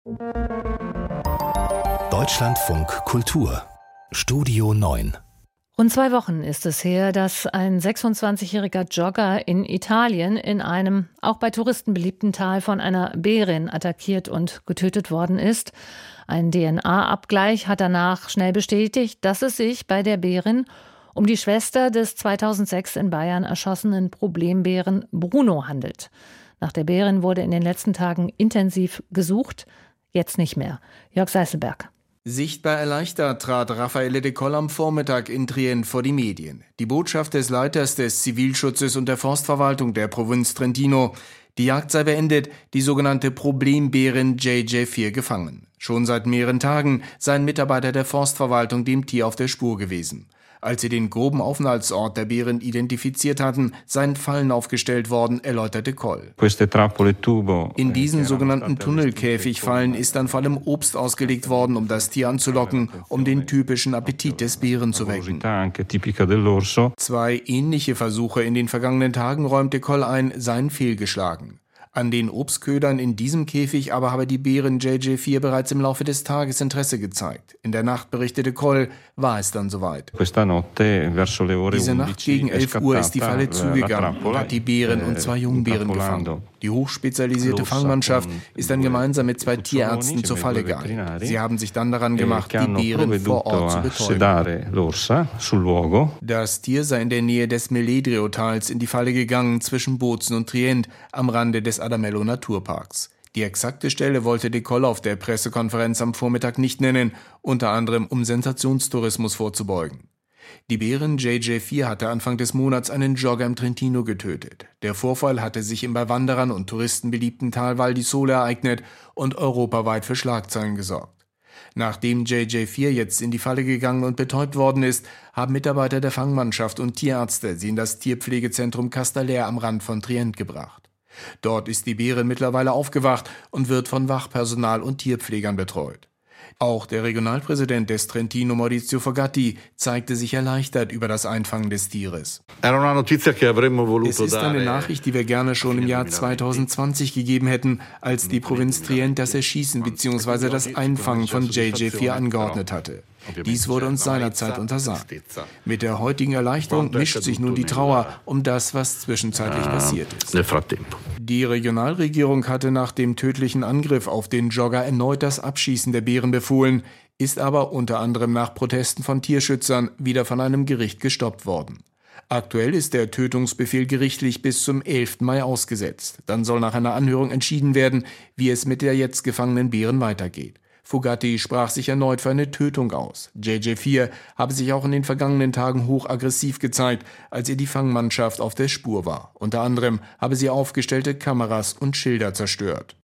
Deutschlandfunk Kultur Studio 9. Rund 2 Wochen ist es her, dass ein 26-jähriger Jogger in Italien in einem auch bei Touristen beliebten Tal von einer Bärin attackiert und getötet worden ist. Ein DNA-Abgleich hat danach schnell bestätigt, dass es sich bei der Bärin um die Schwester des 2006 in Bayern erschossenen Problembären Bruno handelt. Nach der Bärin wurde in den letzten Tagen intensiv gesucht, jetzt nicht mehr. Jörg Seißelberg. Sichtbar erleichtert trat Raffaele De Coll am Vormittag in Trient vor die Medien. Die Botschaft des Leiters des Zivilschutzes und der Forstverwaltung der Provinz Trentino: Die Jagd sei beendet, die sogenannte Problembärin JJ4 gefangen. Schon seit mehreren Tagen seien Mitarbeiter der Forstverwaltung dem Tier auf der Spur gewesen. Als sie den groben Aufenthaltsort der Bären identifiziert hatten, seien Fallen aufgestellt worden, erläuterte Coll. In diesen sogenannten Tunnelkäfigfallen ist dann vor allem Obst ausgelegt worden, um das Tier anzulocken, um den typischen Appetit des Bären zu wecken. 2 ähnliche Versuche in den vergangenen Tagen, räumte Coll ein, seien fehlgeschlagen. An den Obstködern in diesem Käfig aber habe die Bärin JJ4 bereits im Laufe des Tages Interesse gezeigt. In der Nacht, berichtete Coll, war es dann soweit. Diese Nacht gegen 11 Uhr ist die Falle zugegangen und hat die Bärin und 2 Jungbären gefangen. Die hochspezialisierte Fangmannschaft ist dann gemeinsam mit 2 Tierärzten zur Falle geeilt. Sie haben sich dann daran gemacht, die Bären vor Ort zu betäuben. Das Tier sei in der Nähe des Meledrio-Tals in die Falle gegangen, zwischen Bozen und Trient, am Rande des Adamello Naturparks. Die exakte Stelle wollte De Coll auf der Pressekonferenz am Vormittag nicht nennen, unter anderem um Sensationstourismus vorzubeugen. Die Bärin JJ4 hatte Anfang des Monats einen Jogger im Trentino getötet. Der Vorfall hatte sich im bei Wanderern und Touristen beliebten Tal Val di Sole ereignet und europaweit für Schlagzeilen gesorgt. Nachdem JJ4 jetzt in die Falle gegangen und betäubt worden ist, haben Mitarbeiter der Fangmannschaft und Tierärzte sie in das Tierpflegezentrum Castaler am Rand von Trient gebracht. Dort ist die Bärin mittlerweile aufgewacht und wird von Wachpersonal und Tierpflegern betreut. Auch der Regionalpräsident des Trentino, Maurizio Fogatti, zeigte sich erleichtert über das Einfangen des Tieres. Es ist eine Nachricht, die wir gerne schon im Jahr 2020 gegeben hätten, als die Provinz Trient das Erschießen bzw. das Einfangen von JJ4 angeordnet hatte. Dies wurde uns seinerzeit untersagt. Mit der heutigen Erleichterung mischt sich nun die Trauer um das, was zwischenzeitlich passiert ist. Die Regionalregierung hatte nach dem tödlichen Angriff auf den Jogger erneut das Abschießen der Bären befohlen, ist aber unter anderem nach Protesten von Tierschützern wieder von einem Gericht gestoppt worden. Aktuell ist der Tötungsbefehl gerichtlich bis zum 11. Mai ausgesetzt. Dann soll nach einer Anhörung entschieden werden, wie es mit der jetzt gefangenen Bären weitergeht. Fogatti sprach sich erneut für eine Tötung aus. JJ4 habe sich auch in den vergangenen Tagen hochaggressiv gezeigt, als ihr die Fangmannschaft auf der Spur war. Unter anderem habe sie aufgestellte Kameras und Schilder zerstört.